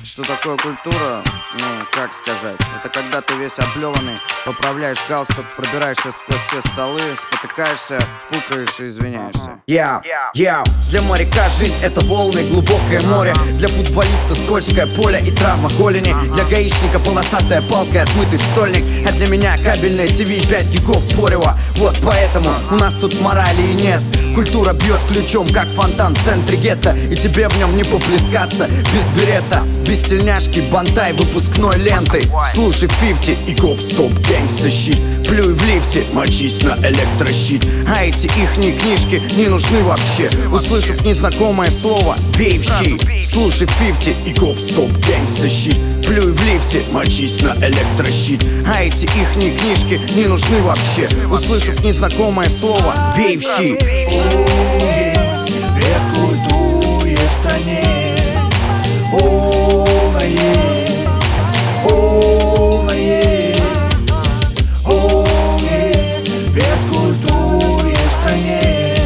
Что такое культура? Ну, как сказать? Это когда ты весь облеванный, поправляешь галстук, пробираешься сквозь все столы, спотыкаешься, пукаешь и извиняешься. Для моряка жизнь — это волны, глубокое море. Для футболиста скользкое поле и травма голени. Для гаишника полосатая палка и отмытый стольник. А для меня кабельное ТВ 5 гигов порева. Вот поэтому у нас тут морали и нет. Культура бьет ключом, как фонтан в центре гетто. И тебе в нем не поплескаться без берета, без тельняшки, бантай, выпускной ленты. Слушай 50 и гоп-стоп, гэнгста щит. Плюй в лифте, мочись на электрощит. А эти ихние книжки не нужны вообще. Услышав незнакомое слово, бей в щит. Слушай 50 и гоп-стоп, гэнгста щит. Плюй в лифте, мочись на электрощит. А эти ихние книжки не нужны вообще. Услышав незнакомое слово, бей в щит. Без культуры в стране полное, без культуры в стране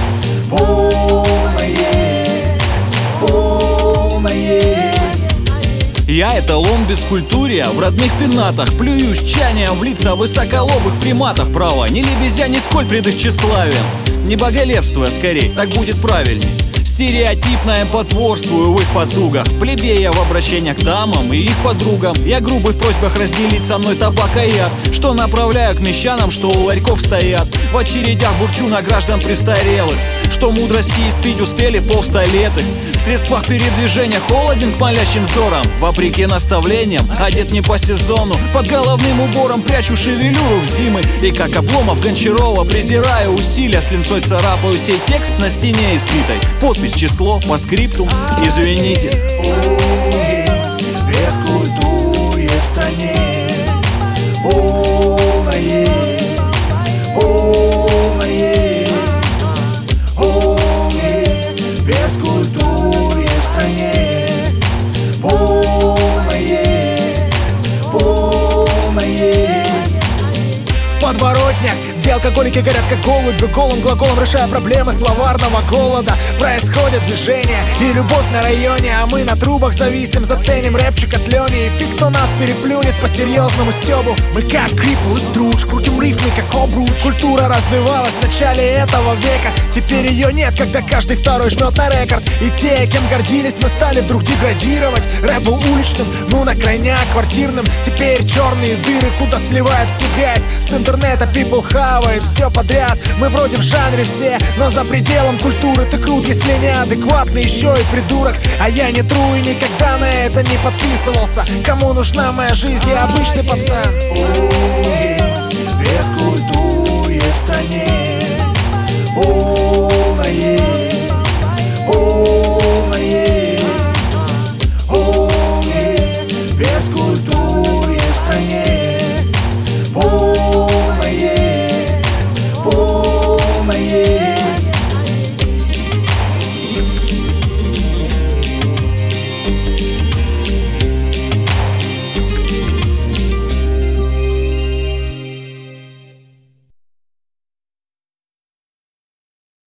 полное. Я эталон бескультурия в родных пенатах. Плюю с чанием в лица высоколобых приматов. Право, не лебезя, нисколь пред их тщеславием. Не боголепствуя скорей, так будет правильней. Стереотипно я потворствую в их потугах. Плебея в обращениях к дамам и их подругам. Я грубый в просьбах разделить со мной табак и яд, что направляю к мещанам, что у ларьков стоят. В очередях бурчу на граждан престарелых, что мудрости испить успели полстолетых. В средствах передвижения холоден к молящим взорам. Вопреки наставлениям, одет не по сезону. Под головным убором прячу шевелюру в зимы. И как Обломов Гончарова презираю усилия, с линцой царапаю сей текст на стене избитой. Подпись, число, по скрипту, извините. Без культуры в стране полное, без культуры в стране полное. В подворотнях, где алкоголики горят как голуби, голым глаголом решая проблемы словарного голода. Происходит движение и любовь на районе, а мы на трубах зависим, заценим рэпчик от Лёни. И фиг кто нас переплюнет по серьезному стёбу. Мы как Крипл и Струдж, крутим рифмы как Обруч. Культура развивалась в начале этого века, теперь ее нет, когда каждый второй жмет на рекорд. И те, кем гордились, мы стали вдруг деградировать. Рэп был уличным, ну на крайняк квартирным. Теперь черные дыры, куда сливает всю грязь. С интернета people хавает все подряд. Мы вроде в жанре все, но за пределом культуры ты крут, если неадекватный, еще и придурок. А я не тру и никогда на это не подписывался. Кому нужна моя жизнь, я обычный пацан. Без культуры в стране